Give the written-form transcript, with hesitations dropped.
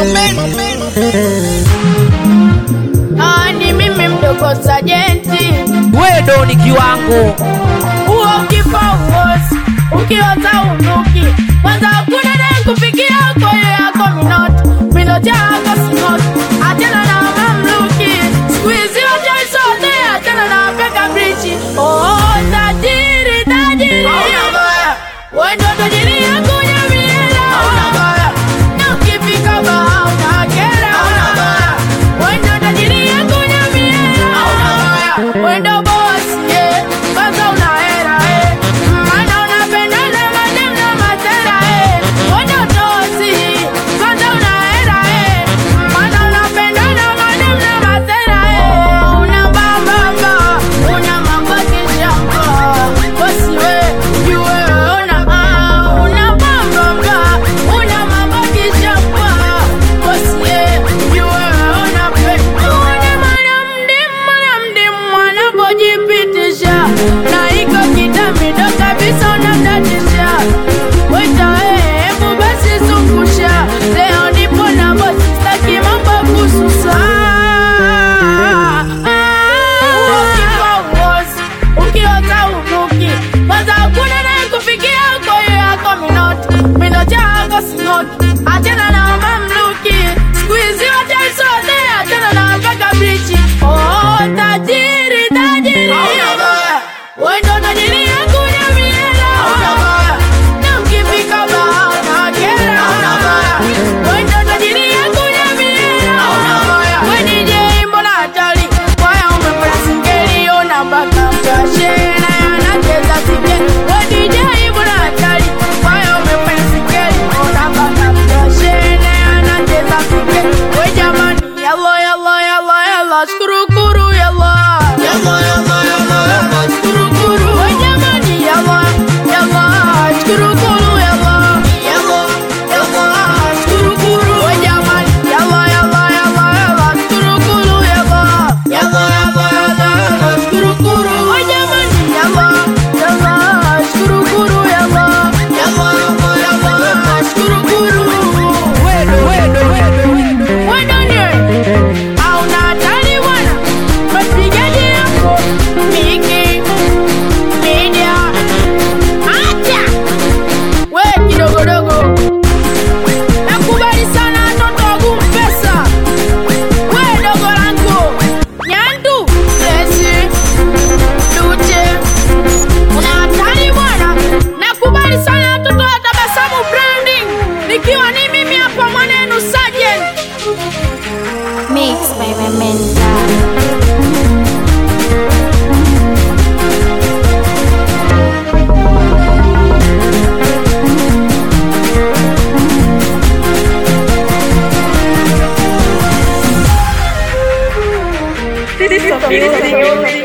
Ni mimi mdogo Sajenti, wewe ni kiwango uo kipa uosi, ukiota unuki kwanza kuna na kufikia kwa ile yako minoti yako sinoti, atena na mamluki squeeze yote sote, atena na peka brichi. Oh tajiri wewe ndo tajiri yangu ya miela, na ukifika baa unakera, wewe ndo tajiri yangu ya miela, wewe ndo boss yeah, kwanza unahera maana unapendana madem na matera wewe ndo tosi, kwanza unahera maana unapendana madem na matera una baba una mambo kishamba bosi wewe yue una baba una mambo kishamba bosi wewe yue una pendo una mdimu anapojipitisha na iko kitamido kabisa unamdatisha weta hebu basi zungusha leo nipo na bosi staki mambo kususa ukiwa uosi ukiota unuki kwanza kuna naye kufikia koyo yako minoti yako sinoti, atena na mamluki squeeze yote sote, atena na mpaka brichi. Oh tajiri wewe ndo tajiri yangu ya miela, na ukifika baa unakera, wewe ndo tajiri yangu ya miela. Wewe DJ mbona hatari waya umepata singeli ona mpaka mtashena anacheza singeli. Wewe DJ mbona hatari waya umepata singeli ona mpaka mtashena anacheza singeli. Wewe jamani yalla shukuru yalla shukuru wewe jamani yalla shukuru yalla shukuru wewe jamani yalla shukuru yalla shukuru wewe jamani yalla shukuru yalla shukuru wewe nani au na hatari bwana mapigaji yako mingi media acha we kidogodogo nakubali sana watoto wagumu pesa we dogo langu nyandu lesi duche una hatari bwana nakubali sana watoto wa Tabasamu branding nikiwa ni mimi hapa mwanenu Sergeant Mix by Mementa. This is